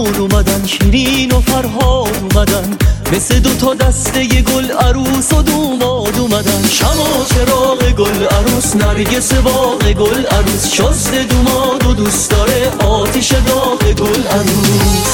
گل اومدن، شیرین و فرهاد اومدن، مثل دوتا دسته گل عروس و دوماد اومدن. شمع و چراغ گل عروس، نرگس باغ گل عروس، شست دوماد و دوست داره آتیش داغ گل عروس.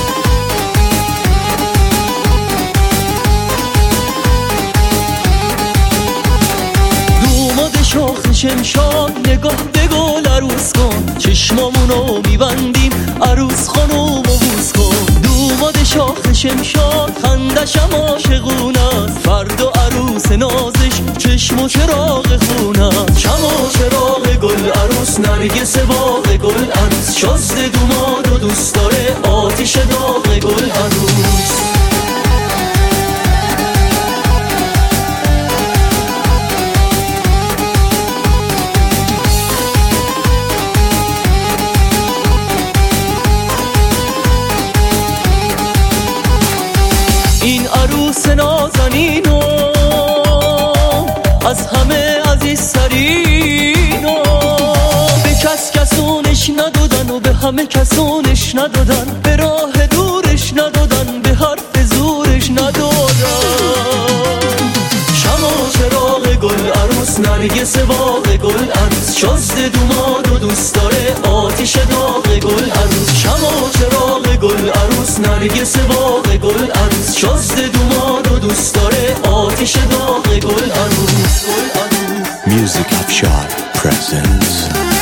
شاخ شمشاد نگاه به گل عروس کن، چشمامونو میبندیم عروس خانومو بوس کن. دوماد شاخ شمشاد خندشم عاشقونست، فردا عروس نازش چشم و چراغ خونست. شمع و چراغ گل عروس، نرگس باغ گل عروس، شست دوماد و دوست داره آتیش داغ گل عروس. این عروس نازنینو از همه عزیزترینو، به کس کسونش ندادن و به همه کسونش ندادن، به راه دورش ندادن، به حرف زورش ندادن. شمع و چراغ گل عروس، نرگس باغ گل عروس، شست دوماد و دوست داره آتیش داغ گل عروس. شمع و چراغ گل عروس، نرگس باغ گل عروس، شست دوماد و دوست داره آتیش داغ گل عروس. Music Afshar presents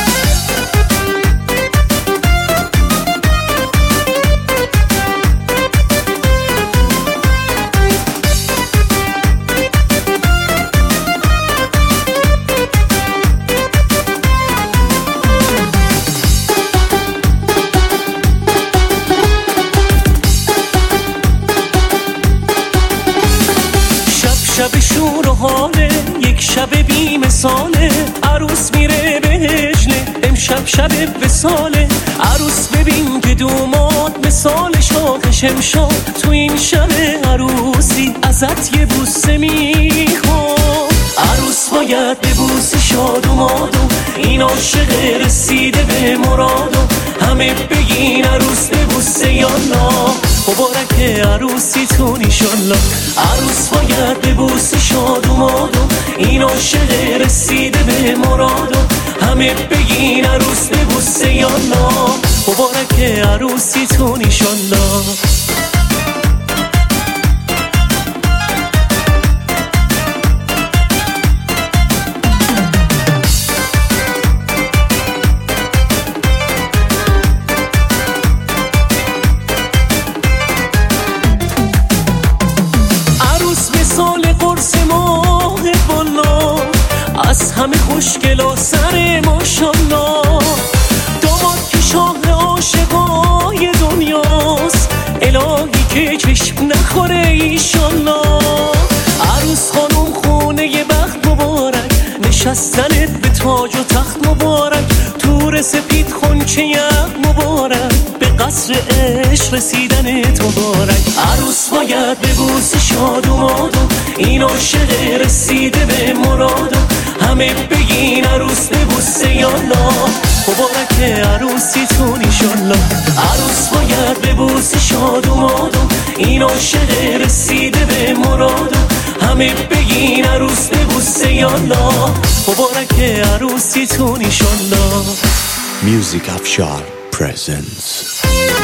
شب شور و حاله، یک شب بی مثاله، عروس میره به هجله، امشب شب وصاله. عروس ببین که دوماد مثال شاخ شمشاد، تو این شب عروسی ازت یه بوسه میخواد. عروس باید ببوسه شادومادو، این عاشق رسیده به مرادو، همه بگین عروس ببوسه یالا، مبارک عروسیتون ایشالله. عروس باید ببوسه شادومادو، این عاشق رسیده به مرادو، همه بگین عروس ببوسه یالا، مبارک عروسیتون ایشالله. از همه خوشگلا سر ماشالله، داماد که شاه عاشقای دنیاست، الهی که چشم نخوره ایشالله. عروس خانم خونه ی بخت مبارک، نشستنت به تاج و تخت مبارک، تور سپید خونچه یخ مبارک، به قصر عشق رسیدنت مبارک. عروس باید ببوسه شادومادو، این عاشق رسیده به مرادو، همه بگین عروس ببوسه یالا، مبارک عروسیتون ایشالله. عروس باید ببوسه شادومادو، این عاشق رسیده به مرادو، همه بگین عروس ببوسه یالا، مبارک عروسیتون ایشالله. Music Afshar presents